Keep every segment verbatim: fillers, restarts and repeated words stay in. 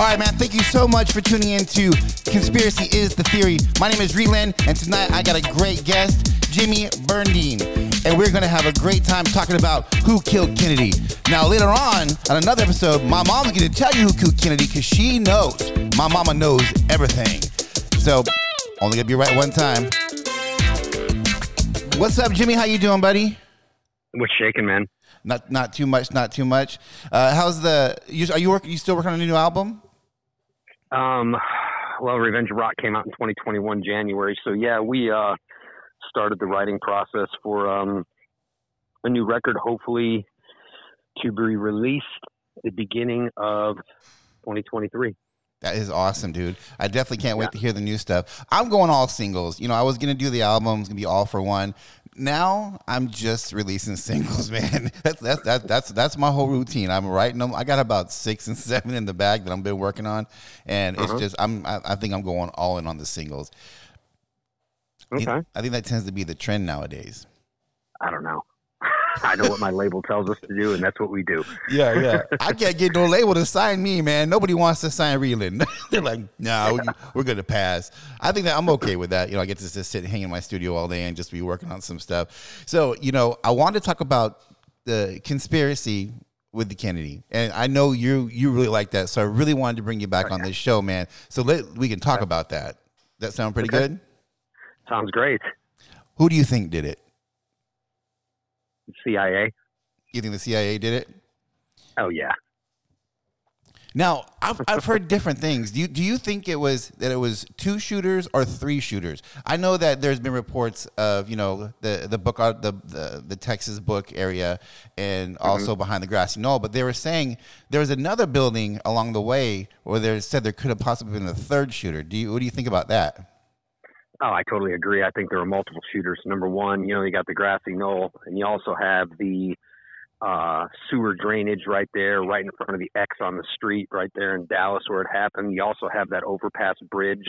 All right, man, thank you so much for tuning in to Conspiracy is the Theory. My name is Reland, and tonight I got a great guest, Jimmy Bernardine, and we're going to have a great time talking about who killed Kennedy. Now, later on, on another episode, my mom's going to tell you who killed Kennedy because she knows. My mama knows everything. So, only going to be right one time. What's up, Jimmy? How you doing, buddy? What's shaking, man? Not not too much, not too much. Uh, how's the, you, are you, work, you still working on a new album? Um, well, Revenge of Rock came out in twenty twenty-one, January. So, yeah, we uh, started the writing process for um, a new record, hopefully to be released the beginning of twenty twenty-three. That is awesome, dude. I definitely can't wait yeah. to hear the new stuff. I'm going all singles. You know, I was going to do the album. It's going to be all for one. Now I'm just releasing singles, man. That's that's that's that's that's my whole routine. I'm writing them. I got about six and seven in the bag that I've been working on, and uh-huh. it's just I'm. I, I think I'm going all in on the singles. Okay. I think that tends to be the trend nowadays. I don't know. I know what my label tells us to do, and that's what we do. Yeah, yeah. I can't get no label to sign me, man. Nobody wants to sign Reland. They're like, nah, we're, we're going to pass. I think that I'm okay with that. You know, I get to just sit, hang in my studio all day and just be working on some stuff. So, you know, I wanted to talk about the conspiracy with the Kennedy. And I know you you really like that, so I really wanted to bring you back okay. on this show, man. So let, we can talk okay. about that. That sound pretty okay. good? Sounds great. Who do you think did it? C I A. You think the C I A did it? Oh yeah. Now I've I've heard different things. Do you do you think it was that it was two shooters or three shooters? I know that there's been reports of you know the the book the the, the Texas book area and also mm-hmm. behind the grassy knoll, but they were saying there was another building along the way where they said there could have possibly been a third shooter. Do you what do you think about that? Oh, I totally agree. I think there were multiple shooters. Number one, you know, you got the grassy knoll, and you also have the uh, sewer drainage right there, right in front of the X on the street, right there in Dallas where it happened. You also have that overpass bridge.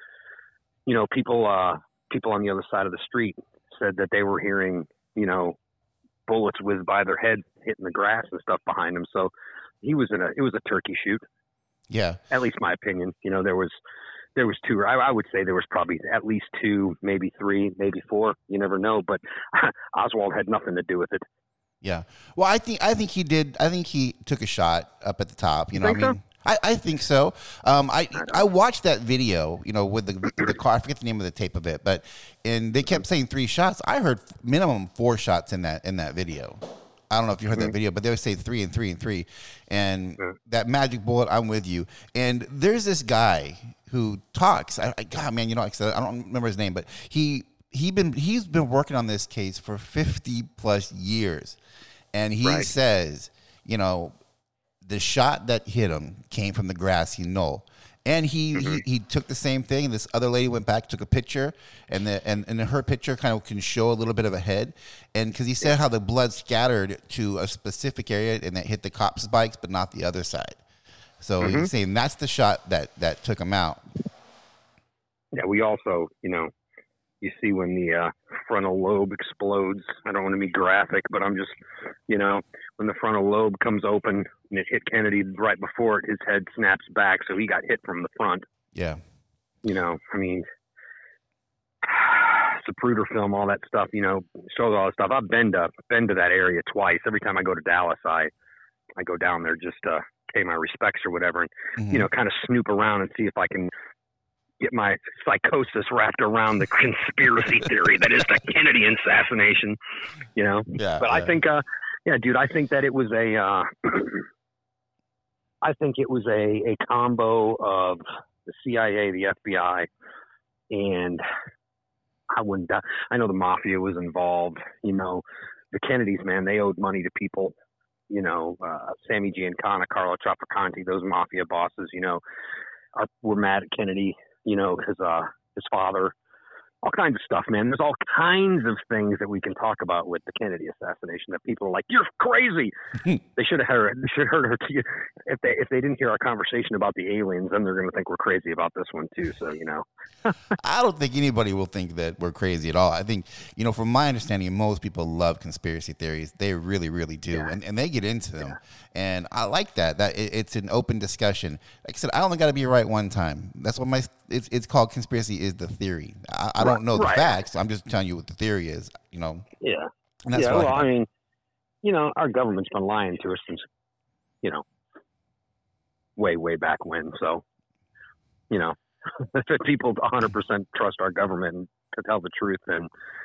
You know, people, uh, people on the other side of the street said that they were hearing, you know, bullets whiz by their head, hitting the grass and stuff behind them. So he was in a, it was a turkey shoot. Yeah. At least my opinion. You know, there was. There was two. I, I would say there was probably at least two, maybe three, maybe four. You never know. But Oswald had nothing to do with it. Yeah. Well, I think I think he did. I think he took a shot up at the top. You know, think I mean, so? I, I think so. Um, I I watched that video. You know, with the the car. I forget the name of the tape of it, but and they kept saying three shots. I heard minimum four shots in that in that video. I don't know if you heard mm-hmm. that video, but they would say three and three and three, and mm-hmm. that magic bullet. I'm with you. And there's this guy who talks. I, I God, man, you know, I don't remember his name, but he he been he's been working on this case for fifty plus years, and he right. says, you know, the shot that hit him came from the grassy knoll. And he, mm-hmm. he he took the same thing. And this other lady went back, took a picture, and the and, and her picture kind of can show a little bit of a head. And because he said how the blood scattered to a specific area and that hit the cops' bikes, but not the other side. So mm-hmm. he's saying that's the shot that, that took him out. Yeah, we also, you know, you see when the uh, frontal lobe explodes. I don't want to be graphic, but I'm just, you know, when the frontal lobe comes open and it hit Kennedy right before it, his head snaps back, so he got hit from the front. Yeah. You know, I mean, Zapruder film, all that stuff, you know, shows all that stuff. I've been to, been to that area twice. Every time I go to Dallas, I, I go down there just to pay my respects or whatever and, mm-hmm. you know, kind of snoop around and see if I can get my psychosis wrapped around the conspiracy theory that is the Kennedy assassination, you know. Yeah, but yeah. I think, uh, yeah, dude, I think that it was a, uh, I think it was a, a combo of the C I A, the F B I, and I wouldn't. I know the mafia was involved. You know, the Kennedys, man, they owed money to people. You know, uh, Sammy Giancana, Carlo Trafficante, those mafia bosses. You know, are, were mad at Kennedy. You know, because uh, his father, all kinds of stuff, man. There's all kinds of things that we can talk about with the Kennedy assassination that people are like, "You're crazy." They should have heard. They should have heard her. If they if they didn't hear our conversation about the aliens, then they're going to think we're crazy about this one too. So you know, I don't think anybody will think that we're crazy at all. I think, you know, from my understanding, most people love conspiracy theories. They really, really do, yeah. and and they get into them. Yeah. And I like that. That it, it's an open discussion. Like I said, I only got to be right one time. That's what my it's it's called. Conspiracy is the theory. I, I don't know the right. facts. I'm just telling you what the theory is. You know. Yeah. And that's yeah. Well, I, I mean, you know, our government's been lying to us since, you know, way way back when. So, you know, if people one hundred percent trust our government to tell the truth, then,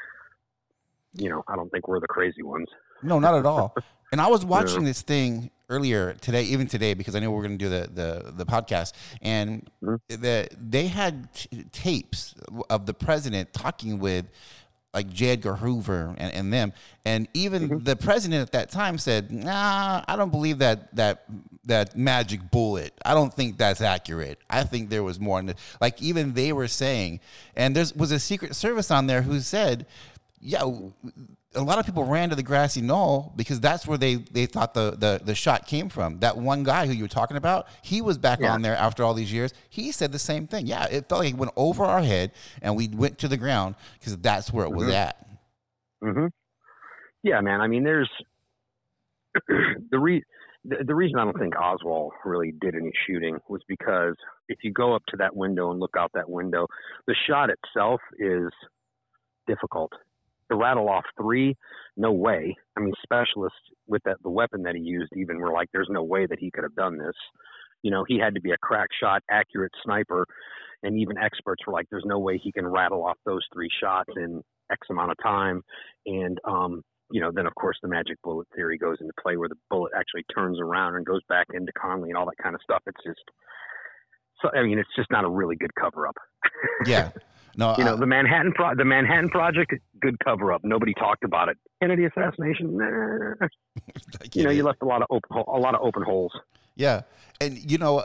you know, I don't think we're the crazy ones. No, not at all. And I was watching yeah. this thing earlier today, even today, because I knew we were going to do the, the, the podcast, and mm-hmm. the, they had t- tapes of the president talking with like J. Edgar Hoover and, and them. And even mm-hmm. the president at that time said, nah, I don't believe that that that magic bullet. I don't think that's accurate. I think there was more. Like even they were saying, and there was a Secret Service on there who said, yeah, a lot of people ran to the grassy knoll because that's where they, they thought the, the, the shot came from. That one guy who you were talking about, he was back yeah. on there after all these years. He said the same thing. Yeah, it felt like it went over our head and we went to the ground because that's where it was mm-hmm. at. Mm-hmm. Yeah, man. I mean, there's the, re- the the reason I don't think Oswald really did any shooting was because if you go up to that window and look out that window, the shot itself is difficult. To rattle off three, no way. I mean, specialists with that the weapon that he used even were like, there's no way that he could have done this. You know, he had to be a crack shot, accurate sniper, and even experts were like, there's no way he can rattle off those three shots in X amount of time. And, um, you know, then of course the magic bullet theory goes into play where the bullet actually turns around and goes back into Conley and all that kind of stuff. It's just, so I mean, it's just not a really good cover up. Yeah. No, you know, I, the Manhattan Pro- the Manhattan Project, good cover up. Nobody talked about it. Kennedy assassination, nah. You know, you left a lot of open a lot of open holes. Yeah, and you know,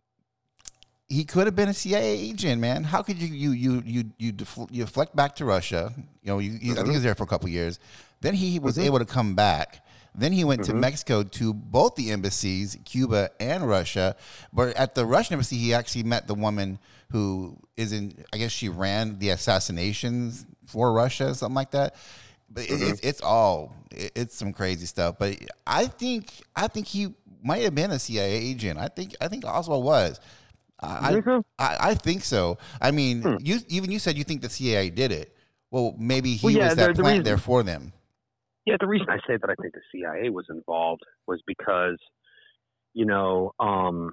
he could have been a C I A agent, man. How could you you you you you, defl- you deflect back to Russia? You know, you, you, mm-hmm. I think he was there for a couple of years. Then he was mm-hmm. able to come back. Then he went mm-hmm. to Mexico to both the embassies, Cuba and Russia. But at the Russian embassy, he actually met the woman who is in, I guess she ran the assassinations for Russia, something like that. But mm-hmm. it, it's, it's all, it, it's some crazy stuff. But I think, I think he might have been a C I A agent. I think, I think Oswald was. I, mm-hmm. I, I think so. I mean, hmm. you even you said you think the C I A did it. Well, maybe he well, yeah, was that the plant reason, there for them. Yeah, the reason I say that I think the C I A was involved was because, you know, um,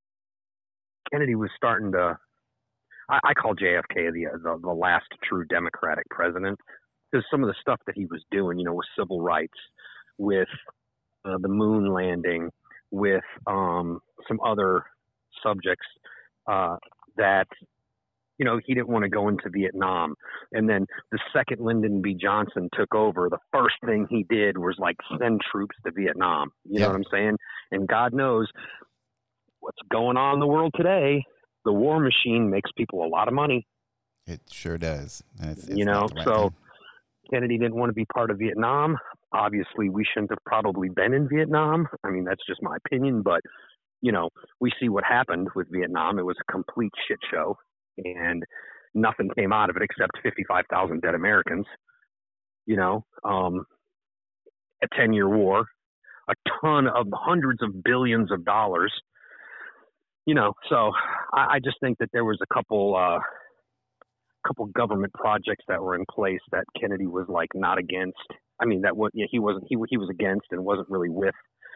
Kennedy was starting to. I, I call J F K the, the the last true Democratic president because some of the stuff that he was doing, you know, with civil rights, with uh, the moon landing, with um, some other subjects uh, that. You know, he didn't want to go into Vietnam. And then the second Lyndon B. Johnson took over, the first thing he did was like send troops to Vietnam. You yeah. know what I'm saying? And God knows what's going on in the world today. The war machine makes people a lot of money. It sure does. It's, it's you know, right so thing. Kennedy didn't want to be part of Vietnam. Obviously, we shouldn't have probably been in Vietnam. I mean, that's just my opinion. But, you know, we see what happened with Vietnam. It was a complete shit show. And nothing came out of it except fifty-five thousand dead Americans, you know, um, a ten-year war, a ton of hundreds of billions of dollars, you know. So I, I just think that there was a couple, uh, couple government projects that were in place that Kennedy was like not against. I mean, that what yeah, he wasn't he he was against and wasn't really with.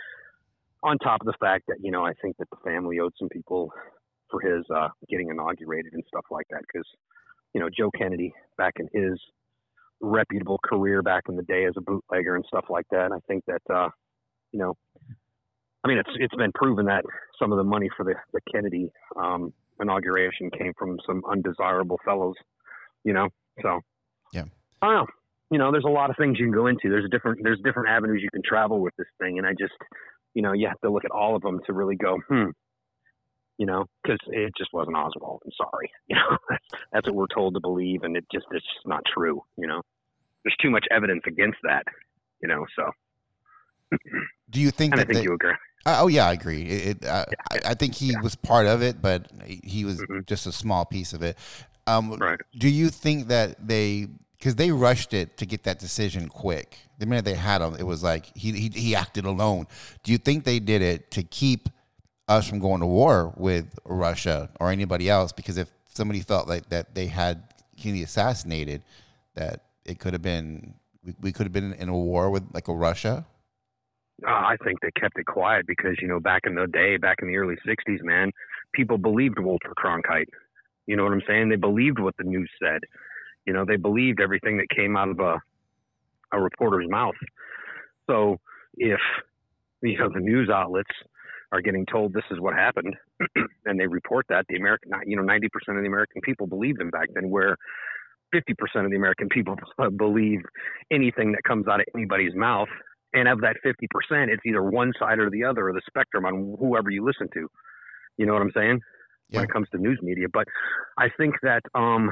On top of the fact that, you know, I think that the family owed some people for his uh, getting inaugurated and stuff like that. Because, you know, Joe Kennedy, back in his reputable career back in the day as a bootlegger and stuff like that, I think that, uh, you know, I mean, it's it's been proven that some of the money for the, the Kennedy um, inauguration came from some undesirable fellows, you know. So, yeah, I don't know. You know, there's a lot of things you can go into. There's a different there's different avenues you can travel with this thing. And I just, you know, you have to look at all of them to really go, hmm. you know, because it just wasn't Oswald. I'm sorry. You know, that's, that's what we're told to believe, and it just it's just not true. You know, there's too much evidence against that. You know, so. Do you think and that I think they, you agree? Uh, oh yeah, I agree. It, it, uh, Yeah. I, I think he Yeah. was part of it, but he was Mhm. just a small piece of it. Um, Right. Do you think that they, because they rushed it to get that decision quick? The minute they had him, it was like he, he he acted alone. Do you think they did it to keep us from going to war with Russia or anybody else? Because if somebody felt like that they had Kennedy assassinated, that it could have been we, we could have been in a war with like a Russia. Uh, I think they kept it quiet because, you know, back in the day, back in the early sixties, man, people believed Walter Cronkite. You know what I'm saying? They believed what the news said. You know, they believed everything that came out of a, a reporter's mouth. So if, you know, the news outlets are getting told this is what happened and they report that, the American, you know, ninety percent of the American people believed them back then, where fifty percent of the American people believe anything that comes out of anybody's mouth. And of that fifty percent, it's either one side or the other of the spectrum on whoever you listen to. You know what I'm saying? Yeah. When it comes to news media. But I think that, um,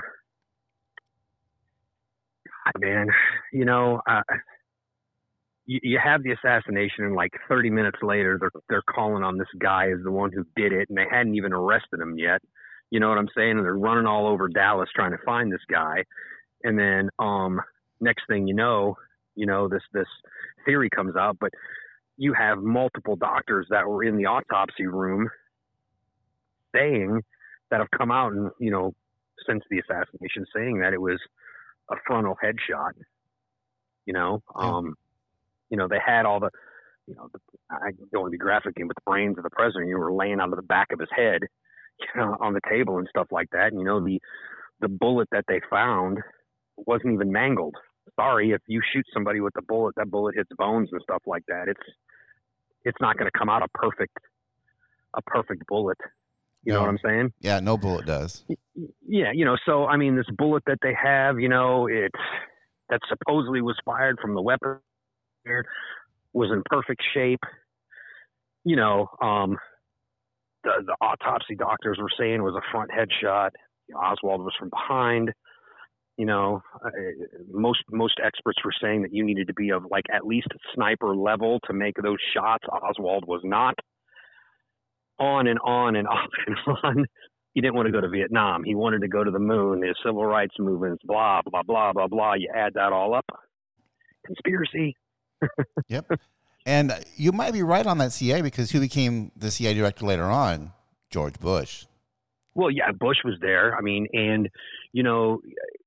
man, you know, uh, you, you have the assassination, and like thirty minutes later, they're they're calling on this guy as the one who did it, and they hadn't even arrested him yet. You know what I'm saying? And they're running all over Dallas trying to find this guy. And then um, next thing you know, you know, this this theory comes out, but you have multiple doctors that were in the autopsy room saying that have come out and, you know, since the assassination, saying that it was a frontal headshot. You know, Yeah. um, you know, they had all the, you know, the, I don't want to be graphic, but the brains of the president, you were laying out of the back of his head, you know, on the table and stuff like that. And, you know, the the bullet that they found wasn't even mangled. Sorry, if you shoot somebody with a bullet, that bullet hits bones and stuff like that. It's it's not going to come out a perfect a perfect bullet. You No. know what I'm saying? Yeah, no bullet does. Yeah, you know. So I mean, this bullet that they have, you know, it's that supposedly was fired from the weapon was in perfect shape. You know, um, the the autopsy doctors were saying it was a front headshot. Oswald was from behind. You know, uh, most most experts were saying that you needed to be of like at least sniper level to make those shots. Oswald was not. On and on and on and on. He didn't want to go to Vietnam. He wanted to go to the moon. His civil rights movements, blah blah blah blah blah. You add that all up, conspiracy. Yep. And you might be right on that C I A, because who became the C I A director later on? George Bush. Well, yeah, Bush was there. I mean, and you know,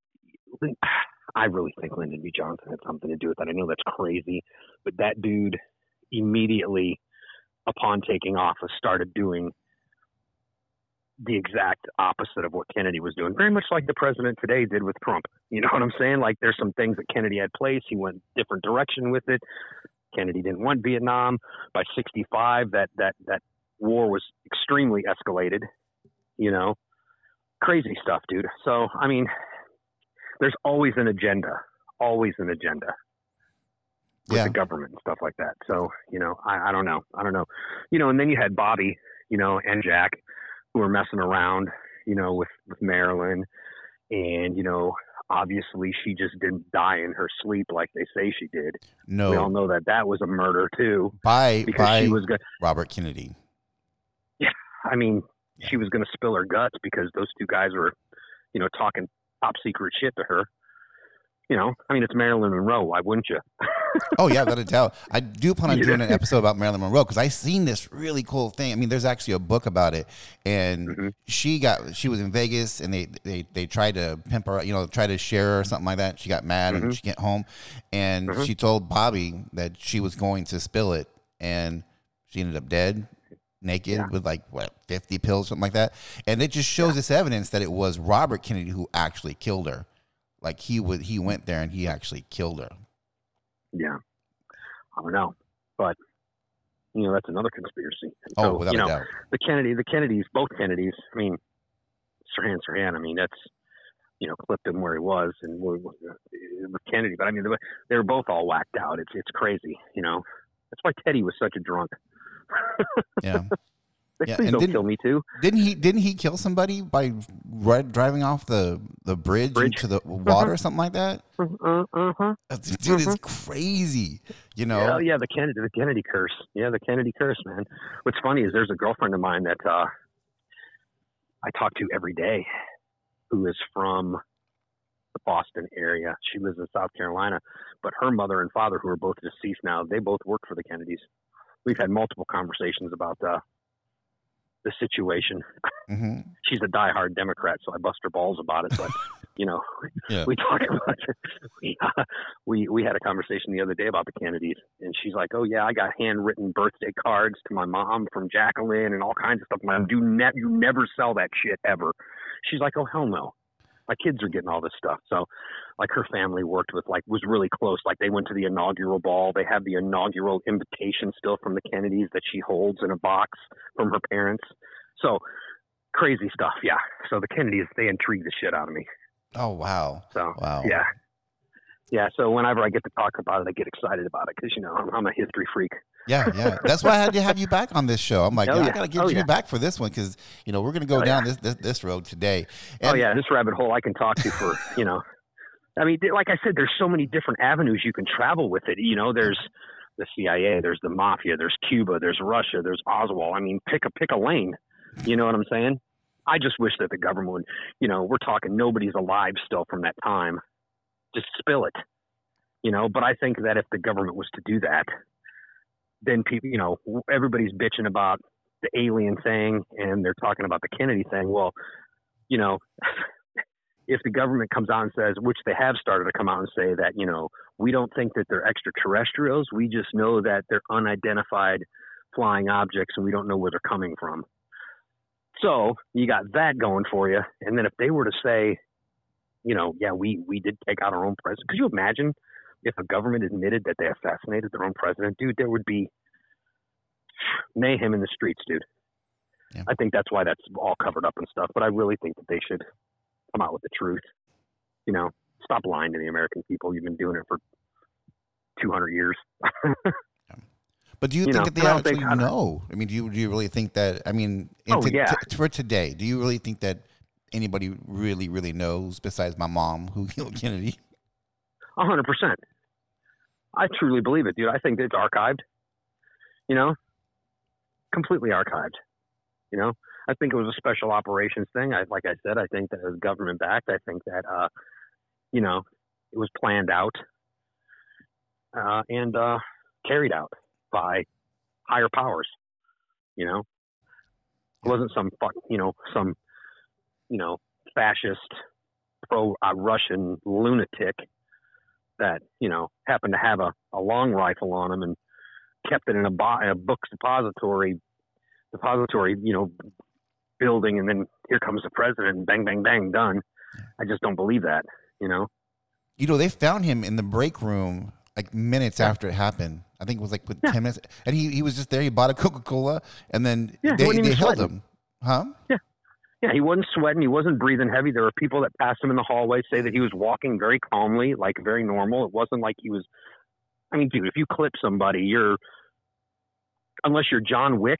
I really think Lyndon B. Johnson had something to do with that. I know that's crazy, but that dude immediately, upon taking office, started doing the exact opposite of what Kennedy was doing. Very much like the president today did with Trump. You know what I'm saying? Like, there's some things that Kennedy had placed. He went a different direction with it. Kennedy didn't want Vietnam. By sixty-five, that that that war was extremely escalated. You know, crazy stuff, dude. So, I mean, there's always an agenda, always an agenda with Yeah. the government and stuff like that. So, you know, I, I don't know. I don't know. You know, and then you had Bobby, you know, and Jack, who were messing around, you know, with, with Marilyn. And, you know, obviously she just didn't die in her sleep like they say she did. No. We all know that that was a murder too. By because by she was going Robert Kennedy. Yeah. I mean, Yeah. she was going to spill her guts because those two guys were, you know, talking top secret shit to her. You know, I mean, it's Marilyn Monroe. Why wouldn't you? Oh yeah, without a doubt. I do plan on You doing know? an episode about Marilyn Monroe, because I seen this really cool thing. I mean, there's actually a book about it, and Mhm. she got she was in Vegas, and they they they tried to pimp her, you know, try to share her or something like that. She got mad and Mhm. she went home, and Mhm. she told Bobby that she was going to spill it, and she ended up dead, naked, Yeah. with like what fifty pills, something like that. And it just shows this evidence that it was Robert Kennedy who actually killed her. Like he would he went there and he actually killed her. Yeah. I don't know. But, you know, that's another conspiracy. And Oh, so, without you a know, doubt. the Kennedy, the Kennedys, both Kennedys, I mean, Sirhan Sirhan, I mean, that's, you know, clipped him where he was and with Kennedy. But I mean, they were, they were both all whacked out. It's, it's crazy, you know. That's why Teddy was such a drunk. Yeah. Yeah, Please and don't kill me too. Didn't he? Didn't he kill somebody by ri- driving off the, the bridge, Bridge? into the water or something like that? Uh, uh-huh. Dude, uh-huh. it's crazy. You know? Yeah, yeah, the Kennedy, the Kennedy curse. Yeah, the Kennedy curse, man. What's funny is there's a girlfriend of mine that uh, I talk to every day, who is from the Boston area. She lives in South Carolina, but her mother and father, who are both deceased now, they both work for the Kennedys. We've had multiple conversations about uh, the situation. Mm-hmm. She's a diehard Democrat, so I bust her balls about it. But you know, Yeah. we talk about it. We, uh, we we had a conversation the other day about the Kennedys, and she's like, "Oh yeah, I got handwritten birthday cards to my mom from Jacqueline and all kinds of stuff." Man, do ne- you never sell that shit ever? She's like, "Oh hell no." My kids are getting all this stuff. So like her family worked with, like, was really close. Like they went to the inaugural ball. They have the inaugural invitation still from the Kennedys that she holds in a box from her parents. So crazy stuff. Yeah. So the Kennedys, they intrigue the shit out of me. Oh, wow. So, wow. yeah. Yeah. So whenever I get to talk about it, I get excited about it because, you know, I'm, I'm a history freak. Yeah, yeah. That's why I had to have you back on this show. I'm like, oh, yeah, yeah. I got to get oh, you yeah. back for this one because, you know, we're going to go oh, down yeah. this, this this road today. And oh, yeah. This rabbit hole I can talk to for, you know, I mean, like I said, there's so many different avenues you can travel with it. You know, there's the C I A, there's the mafia, there's Cuba, there's Russia, there's Oswald. I mean, pick a pick a lane. You know what I'm saying? I just wish that the government would, you know, we're talking nobody's alive still from that time. Just spill it, you know. But I think that if the government was to do that, then people, you know, everybody's bitching about the alien thing and they're talking about the Kennedy thing. Well, you know, if the government comes out and says, which they have started to come out and say that, you know, we don't think that they're extraterrestrials. We just know that they're unidentified flying objects and we don't know where they're coming from. So you got that going for you. And then if they were to say, you know, yeah, we, we did take out our own president. Could you imagine if a government admitted that they assassinated their own president? Dude, there would be mayhem in the streets, dude. Yeah. I think that's why that's all covered up and stuff. But I really think that they should come out with the truth. You know, stop lying to the American people. You've been doing it for two hundred years. But do you, you think know, that they actually think, know? I mean, do you do you really think that? I mean, oh, to, yeah. t- for today, do you really think that anybody really, really knows besides my mom who killed Kennedy? A hundred percent. I truly believe it, dude. I think it's archived. You know, completely archived. You know, I think it was a special operations thing. I, like I said, I think that it was government backed. I think that, uh, you know, it was planned out uh, and uh, carried out by higher powers. You know, it wasn't some fuck, you know, some, you know, fascist pro uh, Russian lunatic that, you know, happened to have a, a long rifle on him and kept it in a, bo- a books depository, depository, you know, building. And then here comes the president and bang, bang, bang, done. I just don't believe that, you know? You know, they found him in the break room like minutes yeah. after it happened. I think it was like with yeah. ten minutes. And he, he was just there. He bought a Coca-Cola and then yeah, they, they held sweating. him. Huh? Yeah. Yeah, he wasn't sweating. He wasn't breathing heavy. There were people that passed him in the hallway say that he was walking very calmly, like very normal. It wasn't like he was, I mean, dude, if you clip somebody, you're, unless you're John Wick,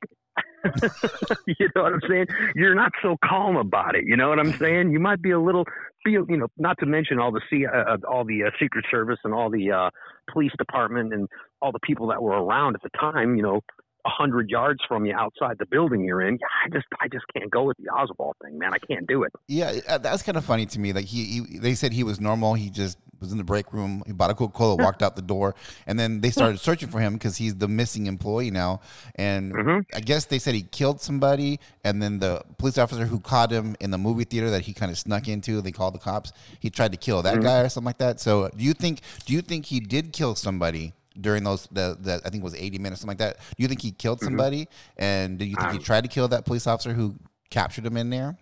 you know what I'm saying? You're not so calm about it. You know what I'm saying? You might be a little, feel, you know, not to mention all the C, uh, all the uh, Secret Service and all the uh, police department and all the people that were around at the time, you know, a hundred yards from you outside the building you're in. I just, I just can't go with the Oswald thing, man. I can't do it. Yeah, that's kind of funny to me. Like he, he, they said he was normal. He just was in the break room. He bought a Coca-Cola, yeah. walked out the door, and then they started searching for him because he's the missing employee now. And mm-hmm. I guess they said he killed somebody, and then the police officer who caught him in the movie theater that he kind of snuck into, they called the cops. He tried to kill that mm-hmm. guy or something like that. So do you think, do you think he did kill somebody during those, the, the I think it was eighty minutes, something like that? Do you think he killed somebody? Mm-hmm. And do you think um, he tried to kill that police officer who captured him in there?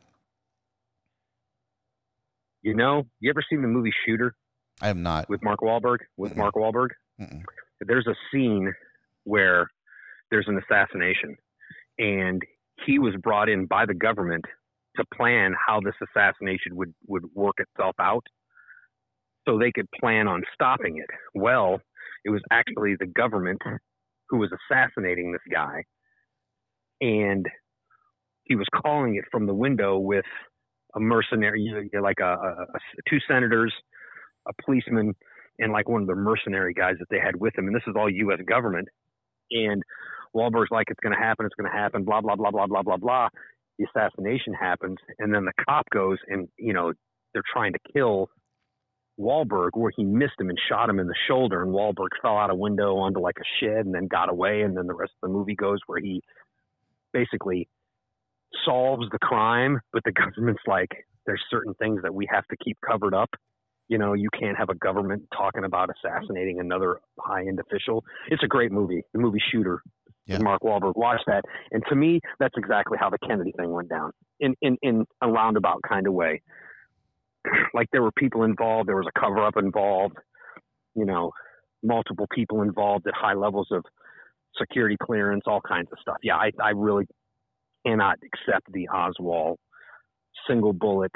You know, you ever seen the movie Shooter? I have not. With Mark Wahlberg? With Mm-mm. Mark Wahlberg? Mm-mm. There's a scene where there's an assassination, and he was brought in by the government to plan how this assassination would, would work itself out so they could plan on stopping it. Well, it was actually the government who was assassinating this guy, and he was calling it from the window with a mercenary, you know, like a, a, a two senators, a policeman, and like one of the mercenary guys that they had with him. And this is all U S government. And Wahlberg's like, it's going to happen. It's going to happen. Blah, blah, blah, blah, blah, blah, blah. The assassination happens. And then the cop goes and, you know, they're trying to kill Wahlberg, where he missed him and shot him in the shoulder. And Wahlberg fell out a window onto like a shed and then got away. And then the rest of the movie goes where he basically solves the crime, but the government's like, there's certain things that we have to keep covered up. You know, you can't have a government talking about assassinating another high-end official. It's a great movie, the movie Shooter. Yeah. Mark Wahlberg. Watch that. And to me, that's exactly how the Kennedy thing went down, in, in, in a roundabout kind of way. Like there were people involved, there was a cover-up involved, you know, multiple people involved at high levels of security clearance, all kinds of stuff. Yeah, I, I really cannot accept the Oswald single bullet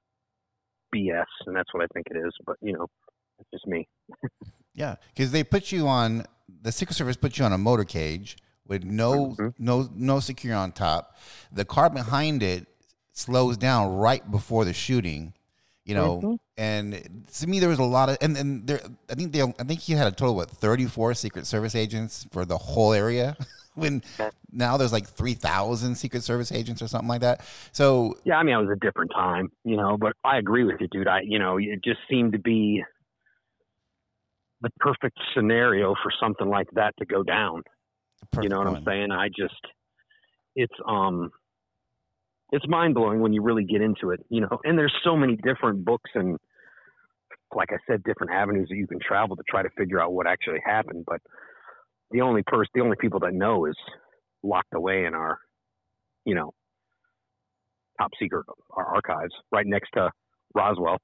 B S, and that's what I think it is. But you know, it's just me. Yeah, because they put you on the Secret Service put you on a motor cage with no mm-hmm. no no security on top. The car behind it slows down right before the shooting. You know, mm-hmm. and to me there was a lot of, and, and there I think they I think he had a total of what thirty-four Secret Service agents for the whole area. When now there's like three thousand Secret Service agents or something like that. So yeah, I mean, it was a different time, you know, but I agree with you, dude. I, you know, it just seemed to be the perfect scenario for something like that to go down. You know what one. I'm saying? I just, it's, um, it's mind blowing when you really get into it, you know, and there's so many different books and, like I said, different avenues that you can travel to try to figure out what actually happened. But the only person, the only people that know is locked away in our, you know, top secret our archives right next to Roswell.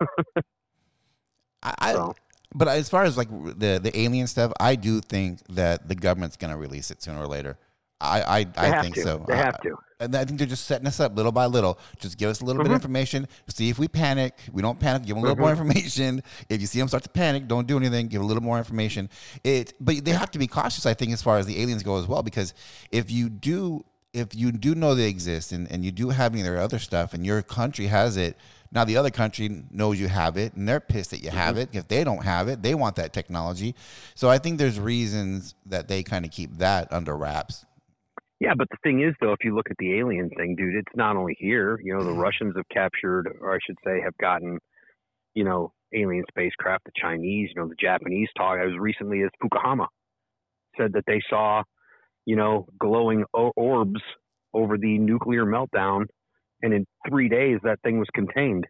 I, so. But as far as like the, the alien stuff, I do think that the government's going to release it sooner or later. I, I, I think to. so. They I, have to. And I think they're just setting us up little by little. Just give us a little mm-hmm. bit of information. See if we panic. We don't panic. Give them a little mm-hmm. more information. If you see them start to panic, don't do anything. Give a little more information. It, but they have to be cautious, I think, as far as the aliens go as well, because if you do, if you do know they exist and, and you do have any of their other stuff, and your country has it, now the other country knows you have it, and they're pissed that you mm-hmm. have it. If they don't have it, they want that technology. So I think there's reasons that they kind of keep that under wraps. Yeah, but the thing is, though, if you look at the alien thing, dude, it's not only here. You know, the Russians have captured, or I should say, have gotten, you know, alien spacecraft. The Chinese, you know, the Japanese talk as recently as Fukushima said that they saw, you know, glowing orbs over the nuclear meltdown, and in three days that thing was contained.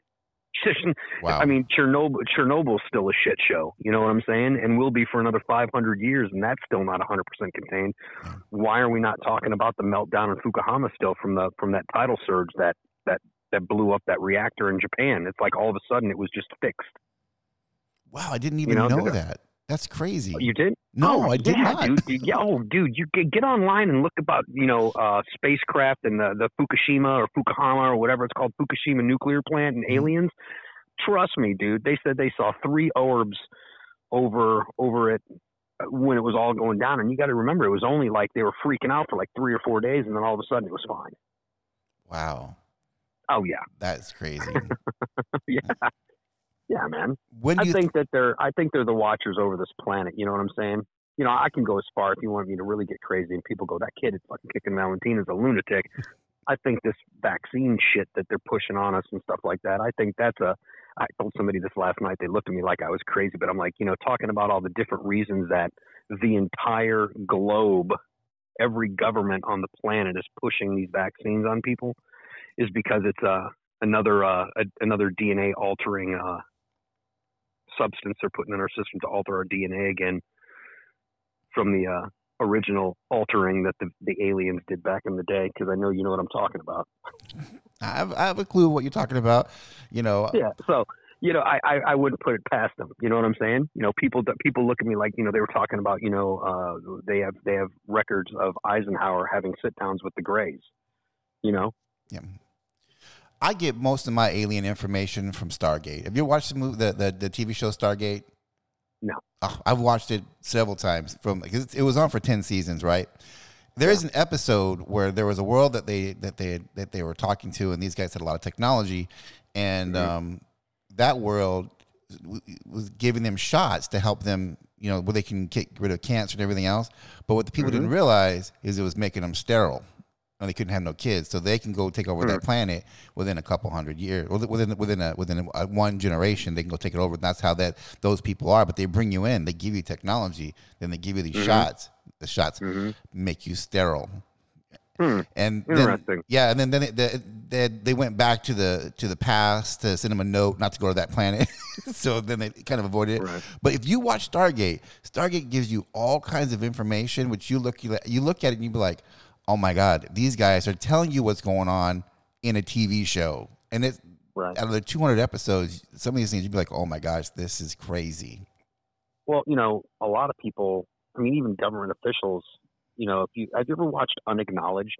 Wow. I mean, Chernobyl Chernobyl's still a shit show. You know what I'm saying? And will be for another five hundred years, and that's still not one hundred percent contained. Why are we not talking about the meltdown in Fukushima still from the from that tidal surge that that that blew up that reactor in Japan? It's like all of a sudden it was just fixed. Wow, I didn't even you know, know that. That's crazy. You did? No, oh, I did yeah, not. Dude, dude, yeah, oh, dude, you get, get online and look about, you know, uh, spacecraft and the, the Fukushima or Fukushima or whatever it's called, Fukushima nuclear plant and mm-hmm. aliens. Trust me, dude. They said they saw three orbs over over it when it was all going down. And you got to remember, it was only like they were freaking out for like three or four days, and then all of a sudden it was fine. Wow. Oh yeah. That's crazy. yeah. Yeah, man. When I you think th- that they're I think they're the watchers over this planet. You know what I'm saying? You know, I can go as far if you want me to really get crazy and people go, that kid is fucking kicking Valentin is a lunatic. I think this vaccine shit that they're pushing on us and stuff like that, I think that's a, I told somebody this last night, they looked at me like I was crazy, but I'm like, you know, talking about all the different reasons that the entire globe, every government on the planet is pushing these vaccines on people is because it's uh, another, uh, a, another D N A altering uh, substance they're putting in our system to alter our D N A again from the, uh, original altering that the, the aliens did back in the day, because I know you know what I'm talking about. I have, I have a clue what you're talking about, you know. Yeah, so, you know, I, I, I wouldn't put it past them. You know what I'm saying? You know, people people look at me like, you know, they were talking about, you know, uh, they have they have records of Eisenhower having sit-downs with the Greys, you know? Yeah. I get most of my alien information from Stargate. Have you ever watched the, movie, the, the, the T V show Stargate? No. Oh, I've watched it several times from because it was on for ten seasons, right? There is an episode where there was a world that they that they that they were talking to, and these guys had a lot of technology, and mm-hmm. um, that world was giving them shots to help them, you know, where they can get rid of cancer and everything else. But what the people mm-hmm. didn't realize is it was making them sterile, and they couldn't have no kids, so they can go take over mm-hmm. that planet within a couple hundred years, within within a within a, one generation. They can go take it over. And that's how that those people are. But they bring you in, they give you technology, then they give you these mm-hmm. shots. The shots mm-hmm. make you sterile, hmm. and interesting. Then, yeah, and then then it, they, they they went back to the to the past to send them a note not to go to that planet. So then they kind of avoided it. Right. But if you watch Stargate, Stargate gives you all kinds of information, which you look you, you look at it and you be like, oh my God, these guys are telling you what's going on in a T V show, and it right. out of the two hundred episodes, some of these things you'd be like, oh my gosh, this is crazy. Well, you know, a lot of people. I mean, even government officials, you know, if you have you ever watched Unacknowledged?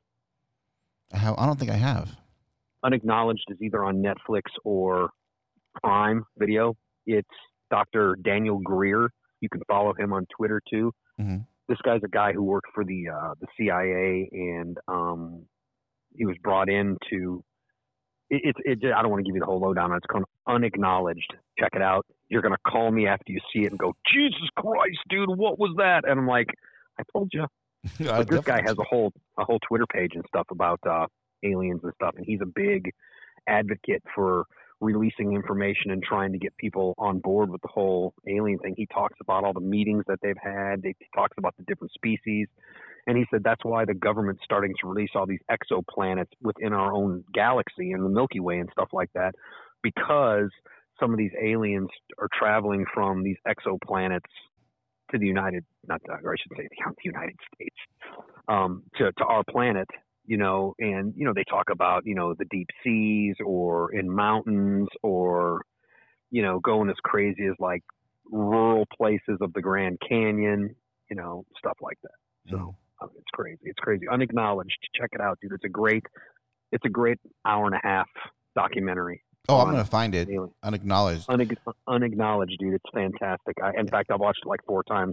I, have, I don't think I have. Unacknowledged is either on Netflix or Prime Video. It's Doctor Daniel Greer. You can follow him on Twitter too. Mm-hmm. This guy's a guy who worked for the uh, the C I A, and um, he was brought in to. It's it, it, I don't want to give you the whole lowdown. It's called Unacknowledged. Check it out. You're going to call me after you see it and go, Jesus Christ, dude, what was that? And I'm like, I told you. Yeah, but this guy has a whole a whole Twitter page and stuff about uh, aliens and stuff, and he's a big advocate for releasing information and trying to get people on board with the whole alien thing. He talks about all the meetings that they've had. He talks about the different species. And he said that's why the government's starting to release all these exoplanets within our own galaxy and the Milky Way and stuff like that, because some of these aliens are traveling from these exoplanets to the United, not the, or I should say the, the United States, um, to, to our planet, you know, and, you know, they talk about, you know, the deep seas or in mountains or, you know, going as crazy as like rural places of the Grand Canyon, you know, stuff like that. So. Mm. I mean, it's crazy. It's crazy. Unacknowledged. Check it out, dude. It's a great, it's a great hour and a half documentary. Oh, I'm gonna find it. Alien. Unacknowledged. Unag- unacknowledged, dude. It's fantastic. I, in fact, I've watched it like four times.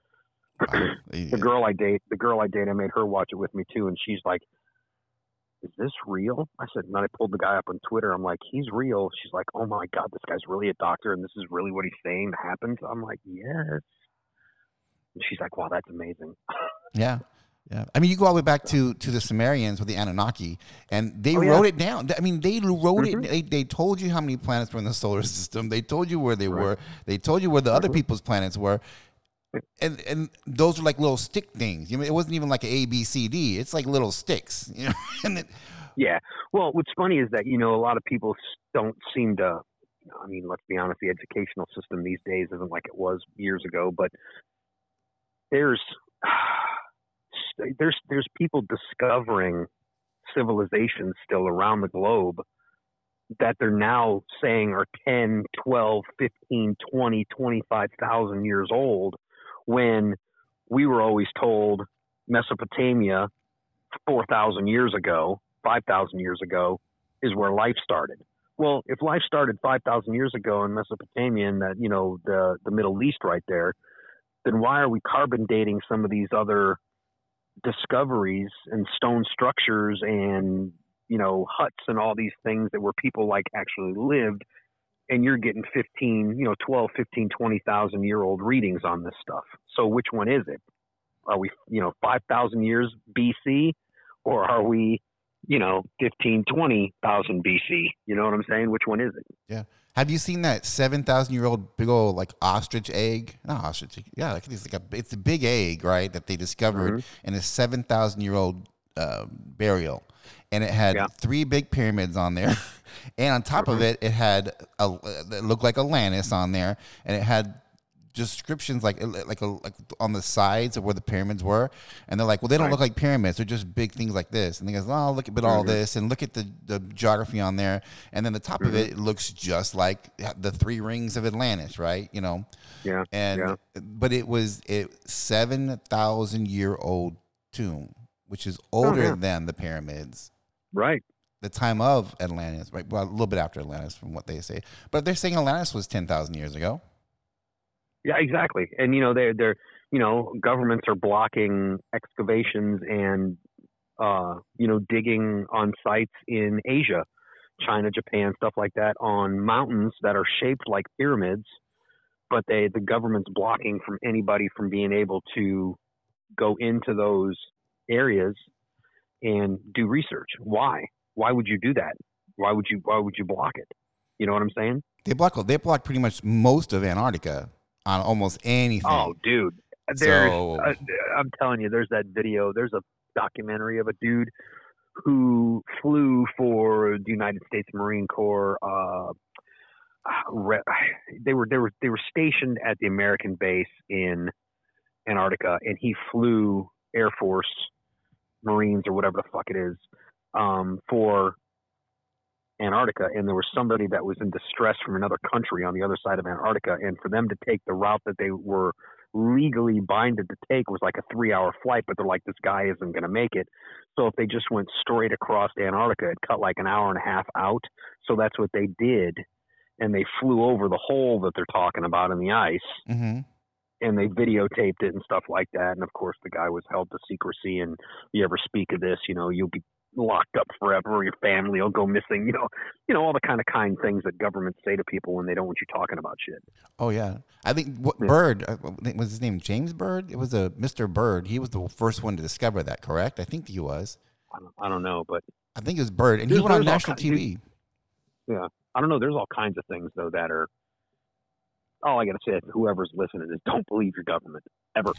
Wow. the girl I date, the girl I date, I made her watch it with me too, and she's like, "Is this real?" I said, and then I pulled the guy up on Twitter. I'm like, "He's real." She's like, "Oh my God, this guy's really a doctor, and this is really what he's saying happened." I'm like, "Yes." And she's like, "Wow, that's amazing." Yeah. Yeah. I mean, you go all the way back to, to the Sumerians with the Anunnaki, and they oh, wrote yeah. it down. I mean, they wrote mm-hmm. it. They, they told you how many planets were in the solar system. They told you where they right. were. They told you where the mm-hmm. other people's planets were. And and those were like little stick things. You know, it wasn't even like an A, B, C, D. It's like little sticks. You know? and it, yeah. Well, what's funny is that, you know, a lot of people don't seem to, I mean, let's be honest, the educational system these days isn't like it was years ago, but there's... There's there's people discovering civilizations still around the globe that they're now saying are ten, twelve, fifteen, twenty, twenty-five thousand years old, when we were always told Mesopotamia four thousand years ago, five thousand years ago is where life started. Well, if life started five thousand years ago in Mesopotamia and that, you know, the the Middle East right there, then why are we carbon dating some of these other discoveries and stone structures and, you know, huts and all these things that where people like actually lived, and you're getting fifteen, you know, twelve, fifteen, twenty thousand year old readings on this stuff. So which one is it? Are we, you know, five thousand years B C, or are we, you know, fifteen, twenty thousand B C? You know what I'm saying? Which one is it? Yeah. Have you seen that seven thousand year old big old like ostrich egg? Not ostrich. Yeah, like it's like a it's a big egg, right? That they discovered mm-hmm. in a seven thousand year old uh, burial, and it had yeah. three big pyramids on there, and on top mm-hmm. of it, it had a it looked like Atlantis on there, and it had descriptions like like a, like on the sides of where the pyramids were, and they're like, well, they don't right. look like pyramids; they're just big things like this. And they goes, oh, look at all mm-hmm. this, and look at the, the geography on there, and then the top mm-hmm. of it, it looks just like the three rings of Atlantis, right? You know, yeah. And yeah. but it was a seven thousand year old tomb, which is older oh, yeah. than the pyramids, right? The time of Atlantis, right? Well, a little bit after Atlantis, from what they say, but they're saying Atlantis was ten thousand years ago. Yeah, exactly. And, you know, they're, they're, you know, governments are blocking excavations and, uh, you know, digging on sites in Asia, China, Japan, stuff like that, on mountains that are shaped like pyramids, but they the government's blocking from anybody from being able to go into those areas and do research. Why? Why would you do that? Why would you Why would you block it? You know what I'm saying? They block they block pretty much most of Antarctica on almost anything. Oh, dude, there's So- uh, I'm telling you, there's that video. There's a documentary of a dude who flew for the United States Marine Corps. Uh, re- they were they were they were stationed at the American base in Antarctica, and he flew Air Force, Marines, or whatever the fuck it is, um, for Antarctica. And there was somebody that was in distress from another country on the other side of Antarctica, and for them to take the route that they were legally binded to take was like a three-hour flight, but they're like, this guy isn't going to make it. So if they just went straight across Antarctica, it cut like an hour and a half out. So that's what they did, and they flew over the hole that they're talking about in the ice. Mm-hmm. And they videotaped it and stuff like that. And of course, the guy was held to secrecy. And if you ever speak of this, you know, you'll be locked up forever, or your family will go missing. You know, you know all the kind of kind things that governments say to people when they don't want you talking about shit. Oh yeah, I think what, Yeah. Bird uh, was his name. James Bird. It was a Mister Bird. He was the first one to discover that. Correct? I think he was. I don't, I don't know, but I think it was Bird, and he There's- went on there's all national kinds- T V. yeah, I don't know. There's all kinds of things though that are. All I gotta say is, whoever's listening is, don't believe your government ever.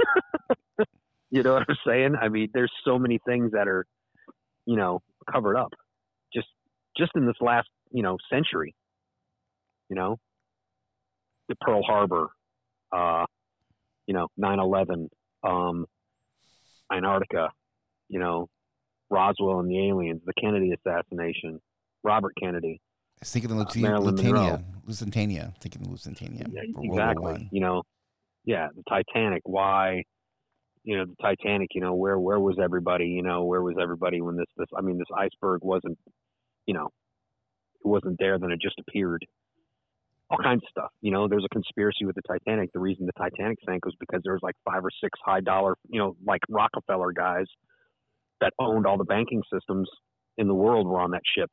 You know what I'm saying? I mean, there's so many things that are, you know, covered up, just just in this last, you know, century. You know, the Pearl Harbor, uh, you know, nine eleven, um, Antarctica, you know, Roswell and the aliens, the Kennedy assassination, Robert Kennedy. I was thinking of Uh, Lutin- Marilyn Lusitania. Monroe. Lusitania. Thinking of Lusitania. Yeah, for World War exactly. One. You know, yeah, the Titanic. Why? You know, the Titanic. You know, where where was everybody? You know, where was everybody when this this? I mean, this iceberg wasn't. You know, it wasn't there. Then it just appeared. All kinds of stuff. You know, there's a conspiracy with the Titanic. The reason the Titanic sank was because there was like five or six high dollar, you know, like Rockefeller guys that owned all the banking systems in the world were on that ship.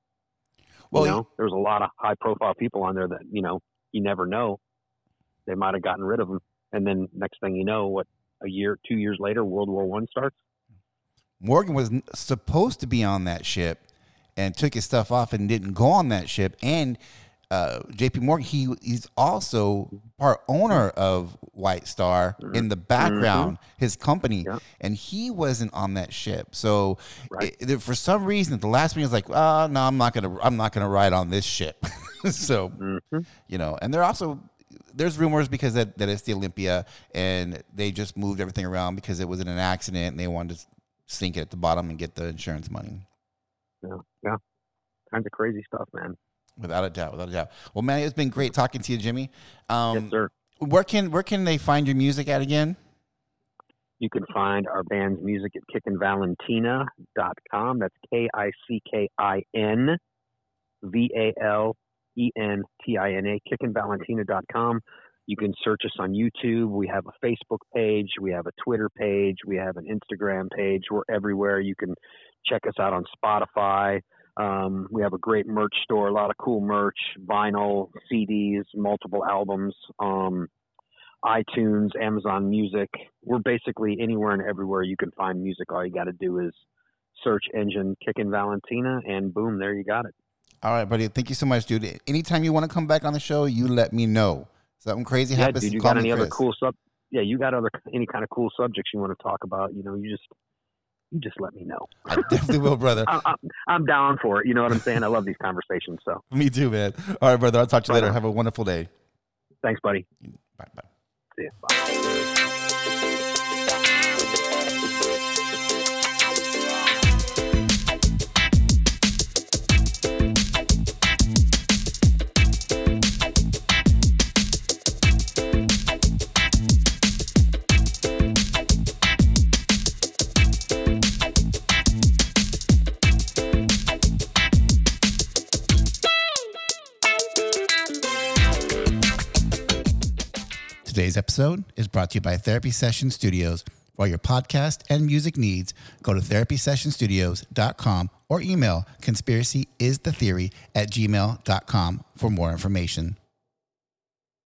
Well, you know, there was a lot of high profile people on there that, you know, you never know. They might have gotten rid of them. And then next thing you know, what, a year, two years later, World War One starts. Morgan was n- supposed to be on that ship and took his stuff off and didn't go on that ship. And uh, J P Morgan, he he's also part owner of White Star in the background, his company, Yeah. and he wasn't on that ship. So Right. it, it- for some reason, at the last meeting, he was like, "Oh no, I'm not gonna, I'm not gonna ride on this ship." So Mhm. you know, and they're also there's rumors because that, that it's the Olympia and they just moved everything around because it was in an accident and they wanted to sink it at the bottom and get the insurance money. Yeah. Yeah. Kinds of crazy stuff, man. Without a doubt, without a doubt. Well, man, it's been great talking to you, Jimmy. Um, Yes, sir. Where can where can they find your music at again? You can find our band's music at kickin valentina dot com. That's K I C K I N V A L E N T I N A, kickin valentina dot com. You can search us on YouTube. We have a Facebook page. We have a Twitter page. We have an Instagram page. We're everywhere. You can check us out on Spotify. Um, we have a great merch store, a lot of cool merch, vinyl, C Ds, multiple albums, um, iTunes, Amazon Music. We're basically anywhere and everywhere you can find music. All you got to do is search engine Kickin Valentina, and boom, there you got it. All right, buddy. Thank you so much, dude. Anytime you want to come back on the show, you let me know. Something crazy Yeah, happens. dude, you call got me any other Chris. cool sub? Yeah, you got other any kind of cool subjects you want to talk about? You know, you just you just let me know. I definitely will, brother. I'm, I'm, I'm down for it. You know what I'm saying? I love these conversations. So Me too, man. All right, brother. I'll talk to you Right later. on. Have a wonderful day. thanks, buddy. Bye, bye. See ya. Bye. Today's episode is brought to you by Therapy Session Studios. For all your podcast and music needs, go to therapy session studios dot com or email conspiracyisthetheory at gmail dot com for more information.